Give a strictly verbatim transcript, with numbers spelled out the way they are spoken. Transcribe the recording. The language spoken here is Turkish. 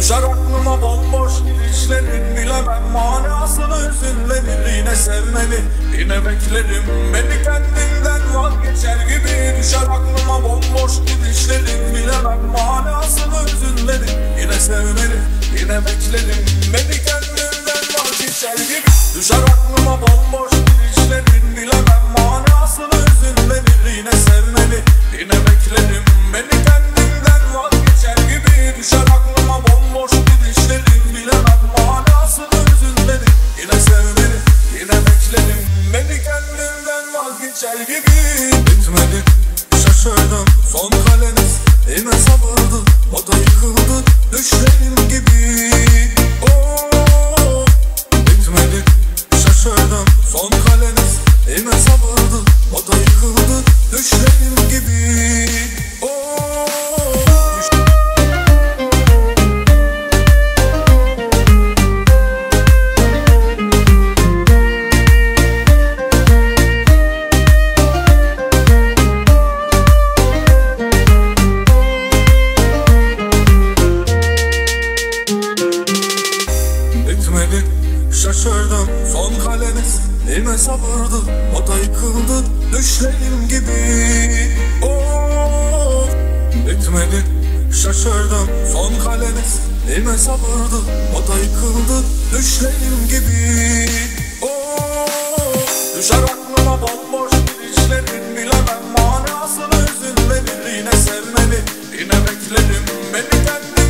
Düşer aklıma bomboş gidişlerin, bilemem manasını, hüzünlenir yine sevmeni. Yine beklerim beni kendinden vazgeçer gibi. Düşer aklıma bomboş gidişlerin, bilemem manasını, hüzünlenir yine sevmeni. Yine beklerim beni kendinden vazgeçer gibi. Düşer aklıma bomboş gidişlerin, bilemem manasını, hüzünlenir yine sevmeni. Yine beklerim beni kendinden vazgeçer gibi. Düşer aklıma bomboş gidişlerin, bilemem manasını, hüzünlenir yine sevmeni. Yine beklerim beni kendinden vazgeçer gibi. Bitmedi, şaşırdım son kaleniz, yine sabırdı, o da yıkıldı düşlerim gibi. Oh, bitmedi, şaşırdım son kaleniz, yine sabırdı, o da yıkıldı düşlerim gibi. Oh, bitmedi, şaşırdım son kaleniz, yine sabırdı, o da yıkıldı düşlerim gibi. Oh, bitmedi, şaşırdım son kaleniz, yine sabırdı, o da yıkıldı düşlerim gibi. Oh, düşer aklıma bomboş gidişlerin, bilemem manasını, hüzünlenir yine sevmeni. Yine beklerim beni kendim